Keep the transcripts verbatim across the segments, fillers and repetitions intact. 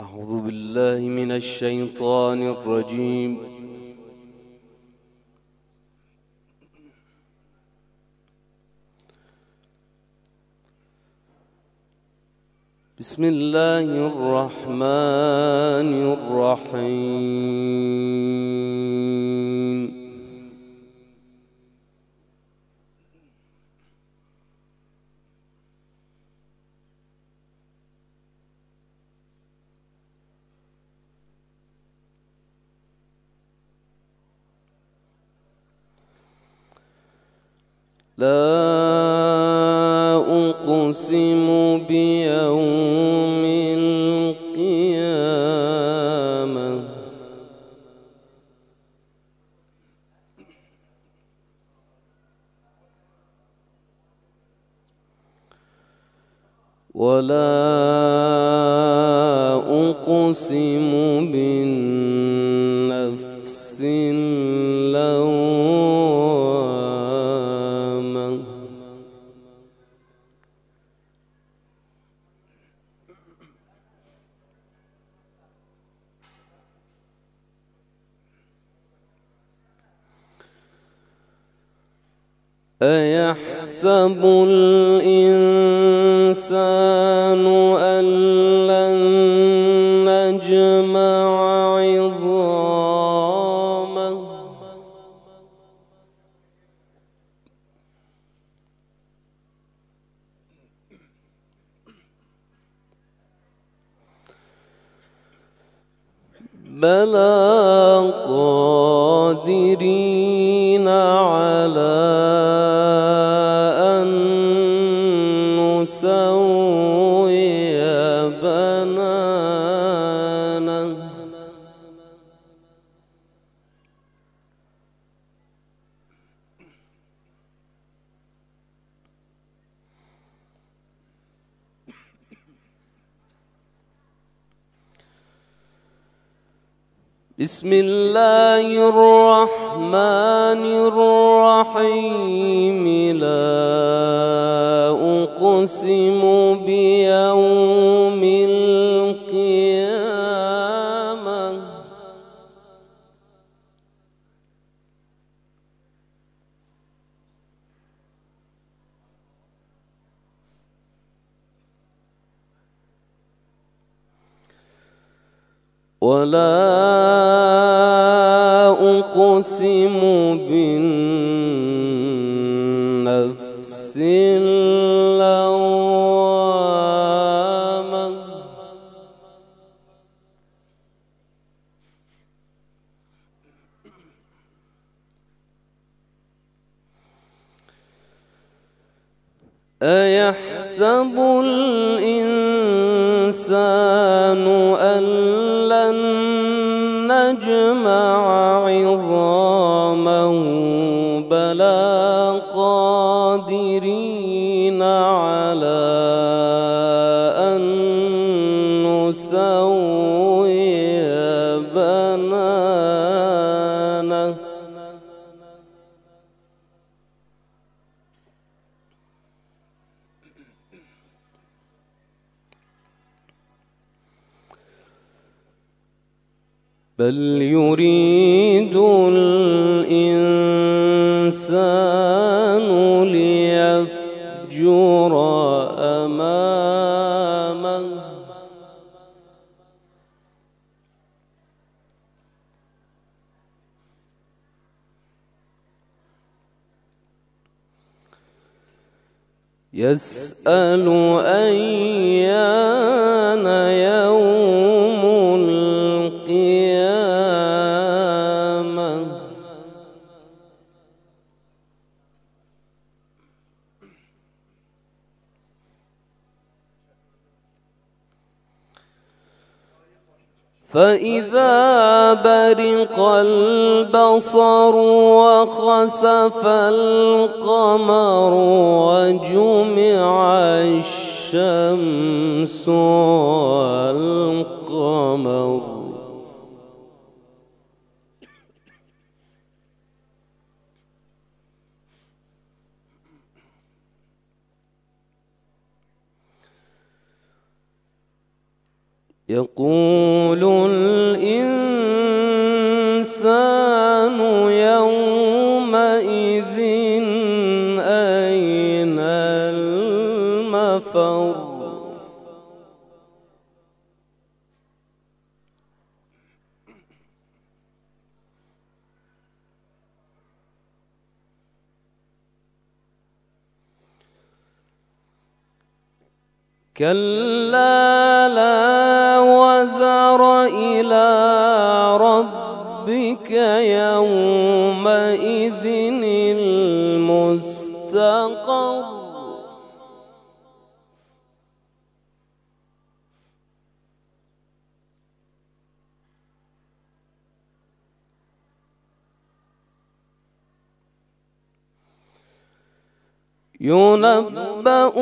أعوذ بالله من الشيطان الرجيم. بسم الله الرحمن الرحيم. لا أقسم بيوم القيامة ولا أقسم بالنفس اللوامة أيحسب الإنسان أن لن نجمع عظامه بلى قادرين على أن نسوي بنانه بسم الله الرحمن الرحيم. لا أقسم بيوم القيامة ولا أقسم بالنفس اللوامة أيحسب الإنسان أن لن نجمع عظامه بلى قادرين على أن نسوي بنانه بل يريد الإنسان ليفجر أمامه يسأل أيان يوم القيامة فإذا برق البصر وخسف القمر وجمع الشمس والقمر يقول الإنسان يومئذ أين المفر كلا لا وزر إلى ربك يومئذ المستقر ينبأ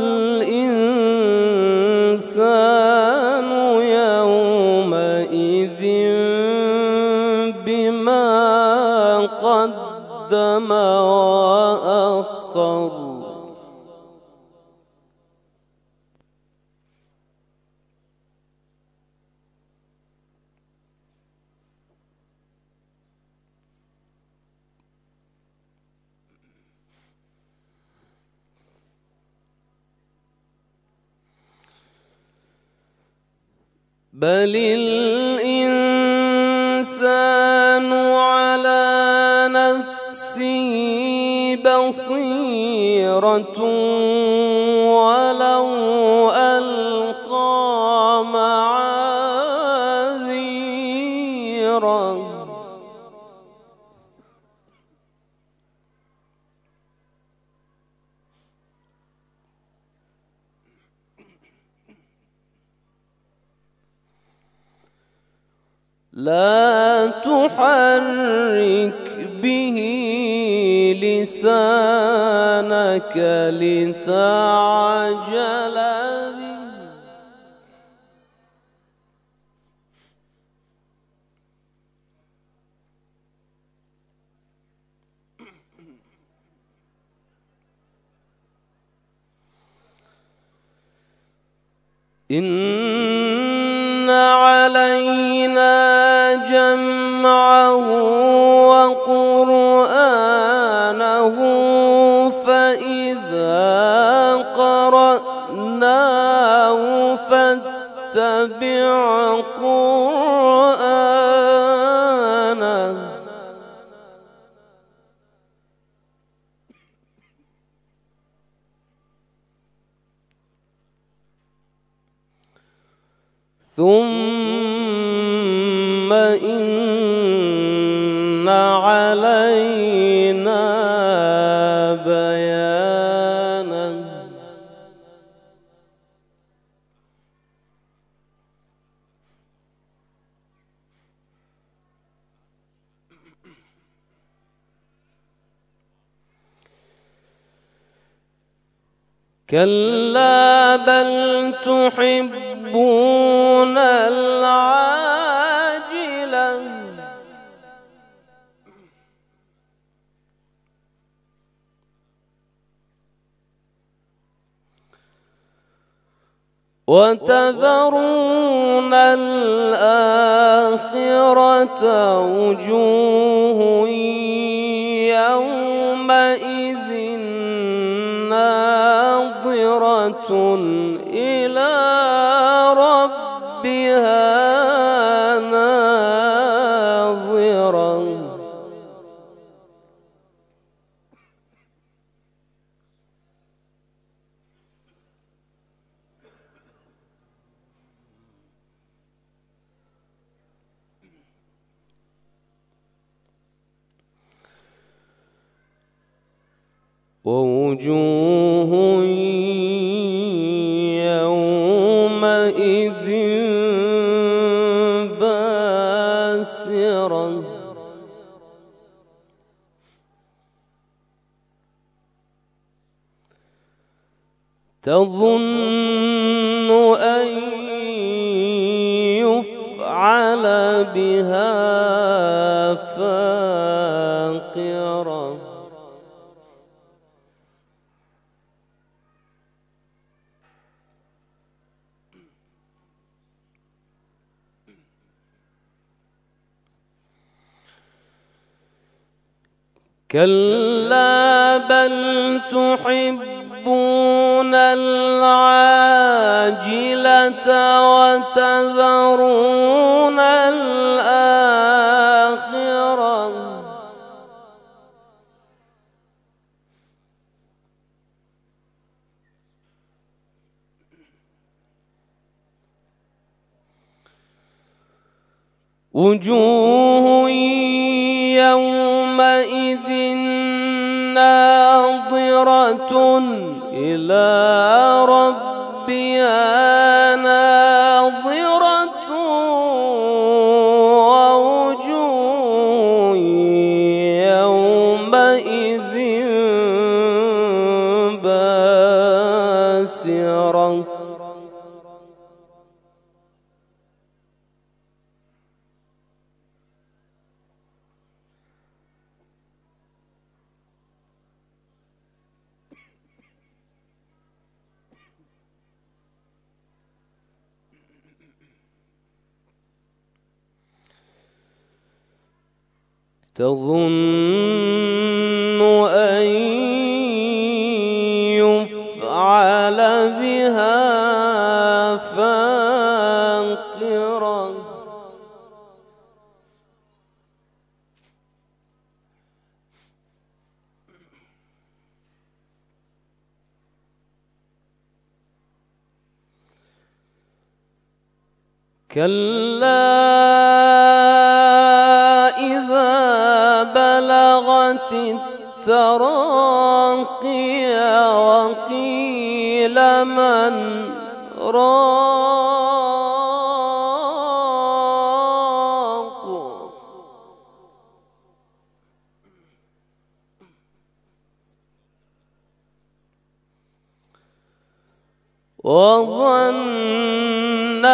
الإنسان يومئذ بما قدم وأخر بل الإنسان على نفسه بصيرة ولو ألقى معاذيره لا تحرك به لسانك لتعجل به إن علينا جمعه وقرآنه فإذا قرأناه فاتبع قرآنه ثم إن علينا بيانه كلا بل تحبون العاجلة وتذرون الآخرة وجوه يومئذ ناظرة إلى ربها ناظرة ووجوه يومئذ باسرة تظن أن يفعل بها فاقرة كلا بل تحبون العاجلة وتذرون الآخرة وجوه يومئذ ناظرة إلى ربها ناظرة ووجوه يومئذ باسرة تظن أن يفعل بها فاقرة كلا بلغت التراقي وقيل من راق وظن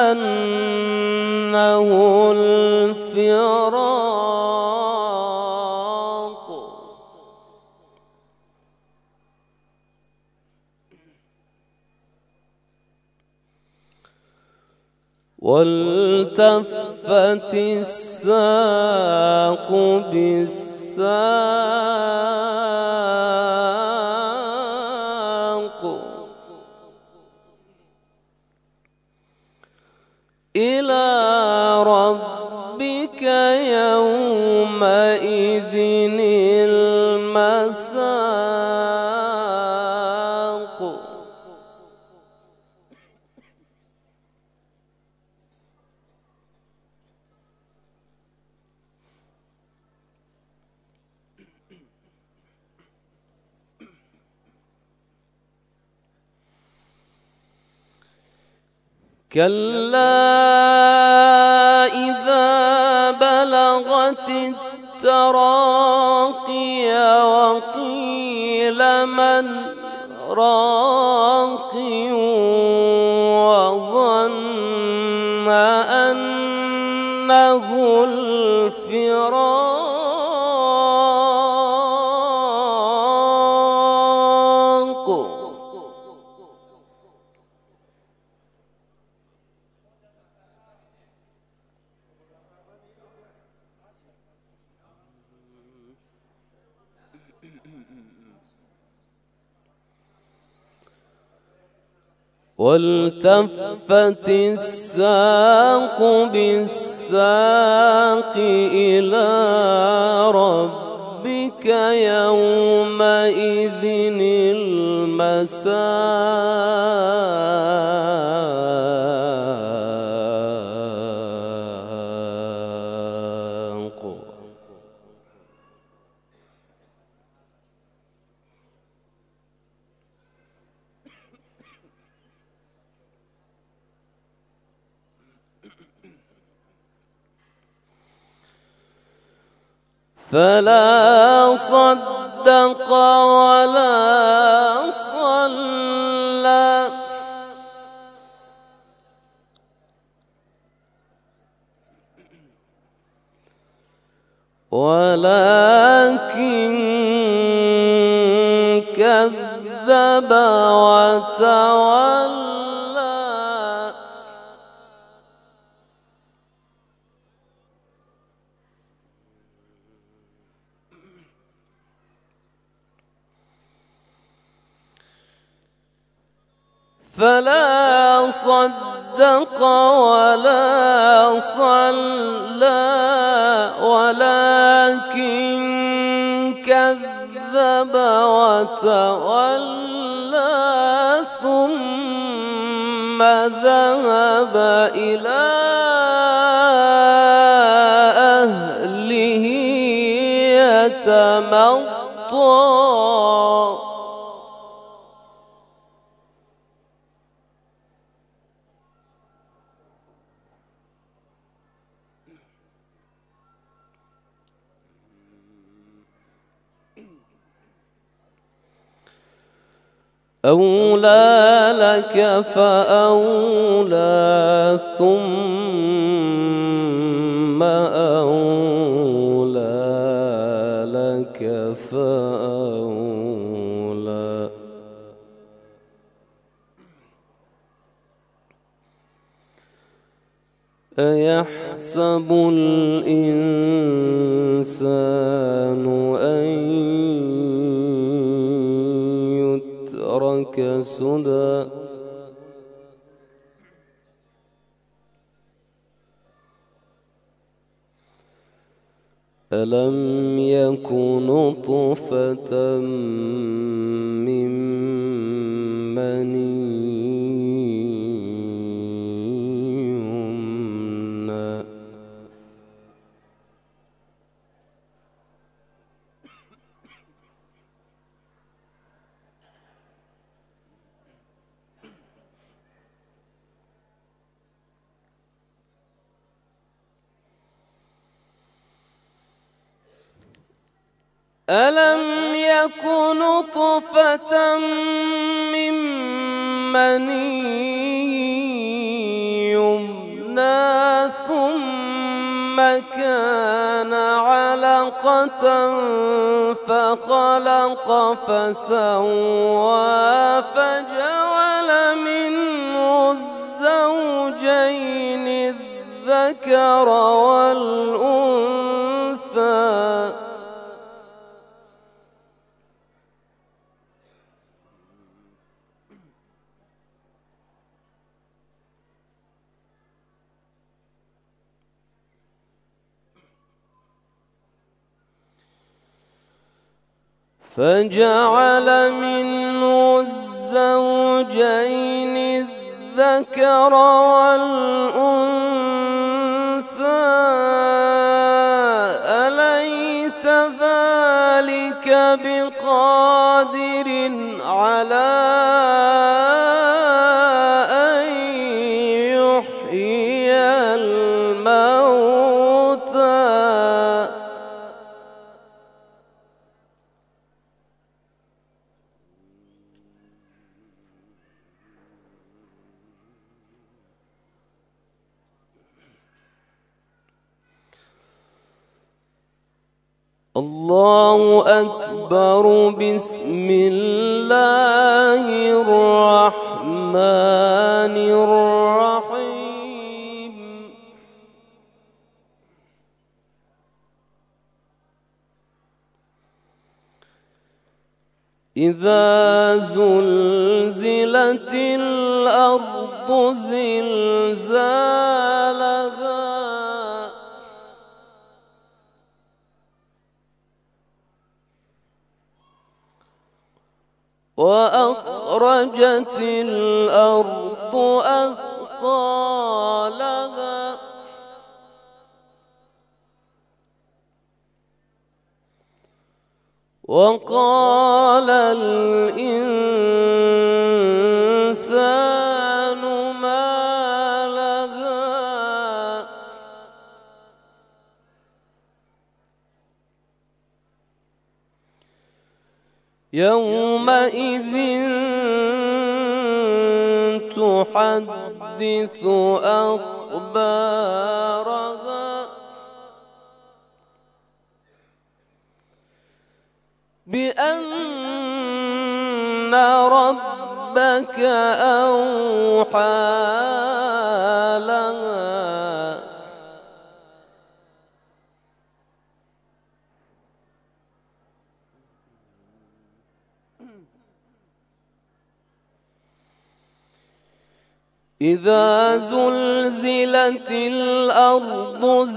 أنه الفراق والتفت الساق بالساق إلى ربك يومئذ المساق كلا إذا بلغت التراقي وقيل من راق وظن أنه الفراق والتفت الساق بالساق إلى ربك يومئذ المساق فلا صدق ولا صلى ولكن كذب وتولى فلا صدق ولا صلى ولكن كذب وتولى ثم ذهب إلى أهله يتمطى. أولى لك فأولى ثم أولى لك فأولى. أيحسب الإنسان أن يترك سدى ألم يك نطفة من مني يمنى. ألم يك نطفة من مني يمنى ثم كان علقة فخلق فسوى فجعل منه الزوجين الذكر والأنثى. فجعل منه الزوجين الذكر والأنثى. أليس ذلك بقادر على أن يحيي الموتى؟ الله أكبر. بسم الله الرحمن الرحيم. إذا زلزلت الأرض زلزالها وأخرجت الأرض أثقالها وقال الإنسان ما لها يومئذ تحدث أخبارها بأن ربك أوحى لها إذا زلزلت الأرض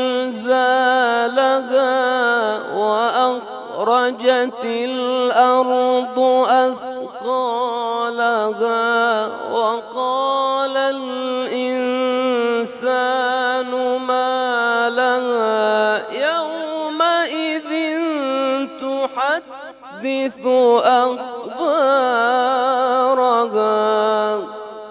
زلزالها وأخرجت الأرض أثقالها وقال الإنسان ما لها يومئذ تحدث أخبارها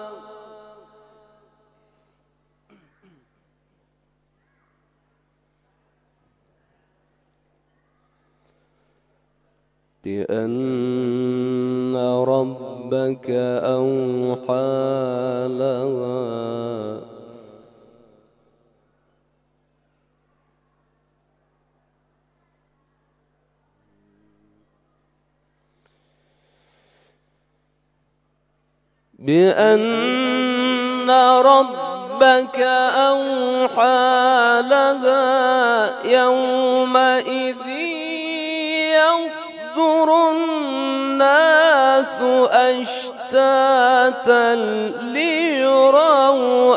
بأن ربك أوحى لها بأن ربك أوحى لها يومئذ يصدر الناس أشتاتا ليروا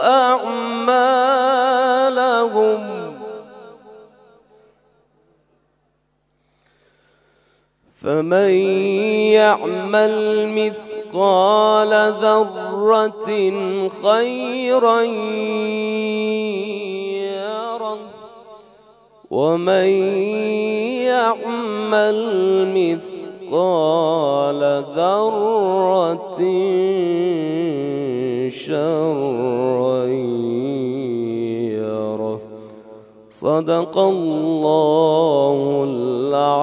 أعمالهم فمن يعمل مثقال ذرة خيرا يره ومن يعمل مثقال ذرة شرا يره. صدق الله العظيم.